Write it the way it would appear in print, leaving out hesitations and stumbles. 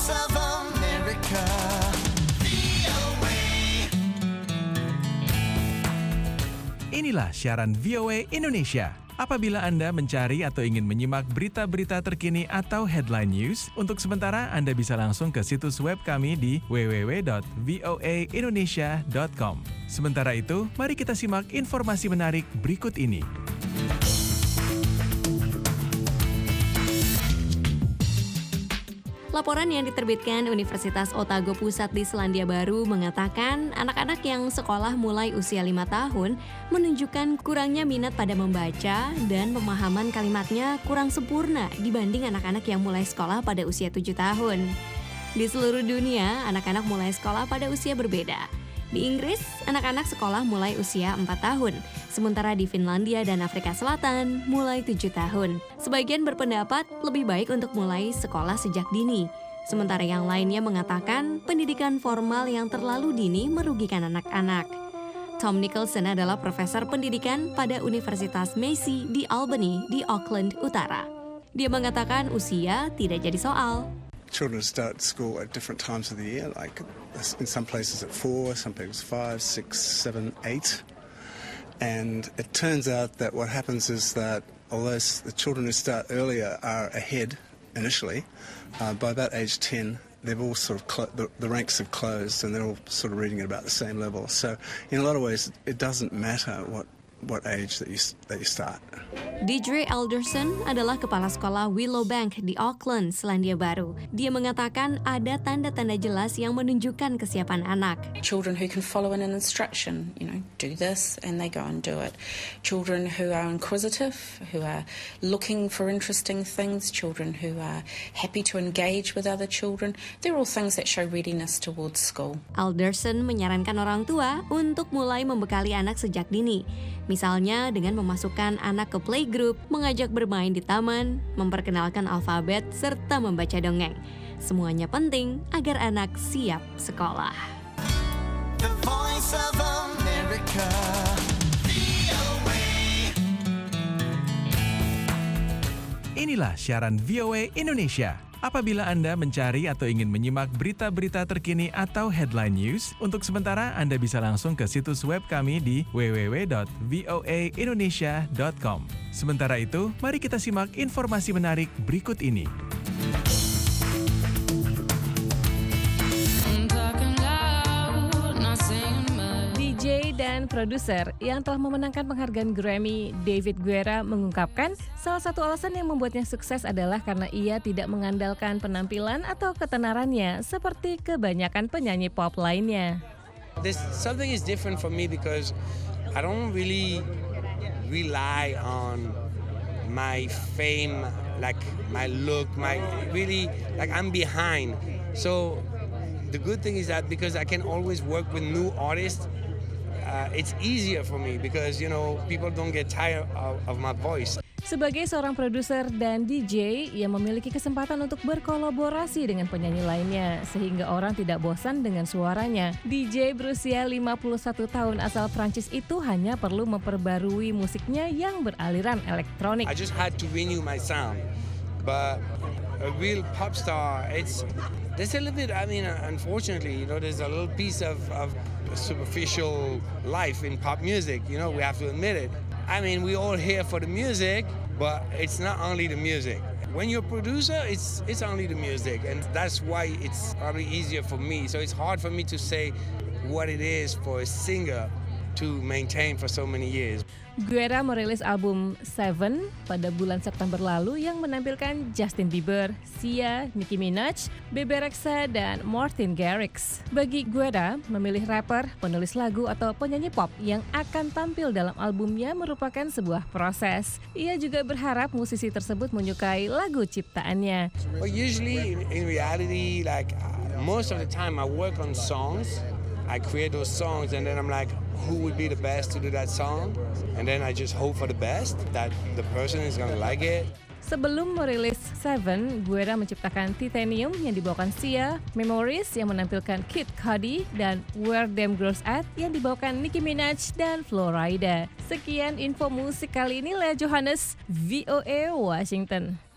voice of America. Inilah siaran VOA Indonesia. Apabila Anda mencari atau ingin menyimak berita-berita terkini atau headline news, untuk sementara Anda bisa langsung ke situs web kami di www.voaindonesia.com. Sementara itu, mari kita simak informasi menarik berikut ini. Laporan yang diterbitkan Universitas Otago Pusat di Selandia Baru mengatakan anak-anak yang sekolah mulai usia 5 tahun menunjukkan kurangnya minat pada membaca dan pemahaman kalimatnya kurang sempurna dibanding anak-anak yang mulai sekolah pada usia 7 tahun. Di seluruh dunia, anak-anak mulai sekolah pada usia berbeda. Di Inggris, anak-anak sekolah mulai usia 4 tahun, sementara di Finlandia dan Afrika Selatan mulai 7 tahun. Sebagian berpendapat lebih baik untuk mulai sekolah sejak dini, sementara yang lainnya mengatakan pendidikan formal yang terlalu dini merugikan anak-anak. Tom Nicholson adalah profesor pendidikan pada Universitas Massey di Albany di Auckland Utara. Dia mengatakan usia tidak jadi soal. Children start school at different times of the year, like in some places at 4, some places 5, 6, 7, 8. And it turns out that what happens is that although the children who start earlier are ahead initially, by about age 10, they've all sort of the ranks have closed and they're all sort of reading at about the same level. So in a lot of ways, it doesn't matter what age that you start. Deidre Alderson adalah kepala sekolah Willowbank di Auckland, Selandia Baru. Dia mengatakan ada tanda-tanda jelas yang menunjukkan kesiapan anak. Children who can follow an instruction, do this, and they go and do it. Children who are inquisitive, who are looking for interesting things, children who are happy to engage with other children. They're all things that show readiness towards school. Alderson menyarankan orang tua untuk mulai membekali anak sejak dini. Misalnya dengan memasukkan anak ke playgroup, mengajak bermain di taman, memperkenalkan alfabet, serta membaca dongeng. Semuanya penting agar anak siap sekolah. The voice of America. Inilah siaran VOA Indonesia. Apabila Anda mencari atau ingin menyimak berita-berita terkini atau headline news, untuk sementara Anda bisa langsung ke situs web kami di www.voaindonesia.com. Sementara itu, mari kita simak informasi menarik berikut ini. DJ dan produser yang telah memenangkan penghargaan Grammy, David Guetta, mengungkapkan salah satu alasan yang membuatnya sukses adalah karena ia tidak mengandalkan penampilan atau ketenarannya seperti kebanyakan penyanyi pop lainnya. There's something is different for me because I don't really rely on my fame, like my look, I'm behind. So the good thing is that because I can always work with new artists, it's easier for me because, people don't get tired of my voice. Sebagai seorang produser dan DJ, ia memiliki kesempatan untuk berkolaborasi dengan penyanyi lainnya, sehingga orang tidak bosan dengan suaranya. DJ berusia 51 tahun asal Prancis itu hanya perlu memperbarui musiknya yang beraliran elektronik. I just had to renew my sound, but a real pop star, there's a little bit, unfortunately, there's a little piece of superficial life in pop music, we have to admit it. We all here for the music, but it's not only the music. When you're a producer, it's only the music, and that's why it's probably easier for me. So it's hard for me to say what it is for a singer to maintain for so many years. Guetta merilis album Seven pada bulan September lalu yang menampilkan Justin Bieber, Sia, Nicki Minaj, Bebe Rexha, dan Martin Garrix. Bagi Guetta, memilih rapper, penulis lagu, atau penyanyi pop yang akan tampil dalam albumnya merupakan sebuah proses. Ia juga berharap musisi tersebut menyukai lagu ciptaannya. Well, usually in reality, most of the time I work on songs. I create those songs and then I'm like, who would be the best to do that song? And then I just hope for the best, that the person is gonna like it. Sebelum merilis Seven, Guetta menciptakan Titanium yang dibawakan Sia, Memories yang menampilkan Kid Cudi, dan Where Them Girls At yang dibawakan Nicki Minaj dan Flo Rida. Sekian info musik kali ini, Lea Johannes, VOA Washington.